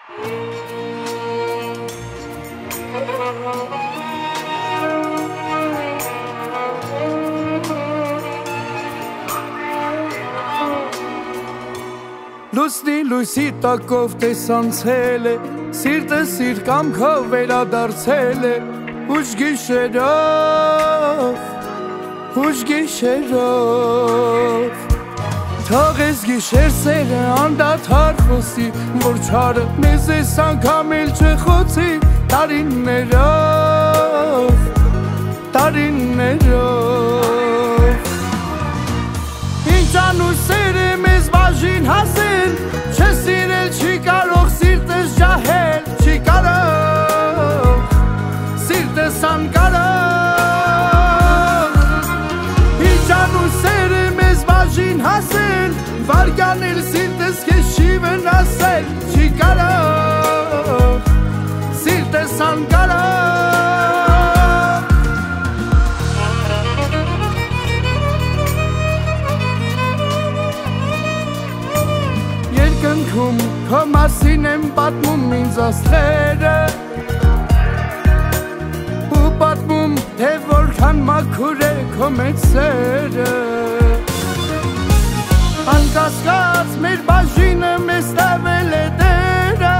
Լուսնի լույսի տակով տեսանցել է, սիրտս իր կամքով վերադարձել է, ուշ գիշերով Թաղես գիշեր սերը անդադար խոսի, որ չարը մեզ ես անգամ էլ չխոցի տարիներով Ինչ անուր սեր է մեզ բաժին հասել, չես սիրել չի կարող սիրտս ջահել, չի կարող սիրտս անկարող Ինչ անուր սեր է մեզ բաժին հասել, վարգանել սիրտս քեզ չի վնասել, չի կարող սիրտս անկարող Երկնքում քո մասին եմ պատմում ինձ աստղերը ու պատմում, թե որքան մաքուր է քո մեծ սերը Անկասկած մեր բաժինը մեզ տվել է դերը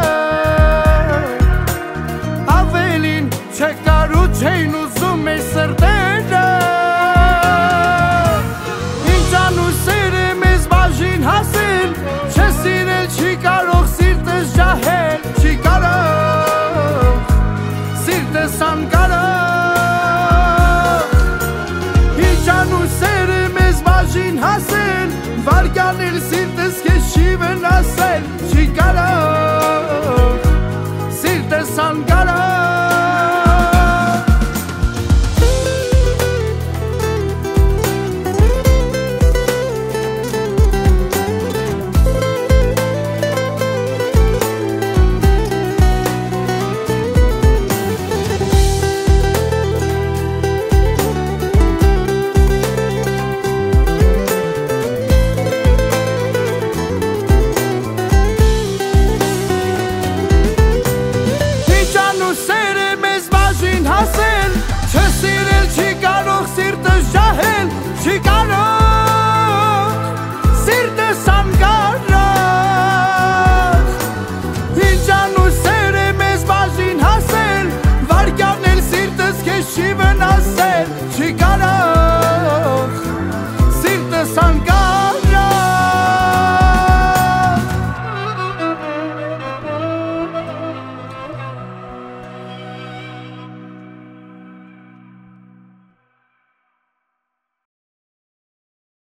Ավելին չկար ու չէին ուզում մեր սրտերը Ինչ անուր սեր է մեզ բաժին հասել Չես սիրել չի կարող սիրտս ջահել Չի կարող սիրտս անկարող Ինչ անուր սեր է մեզ բաժին հասել Վարգանել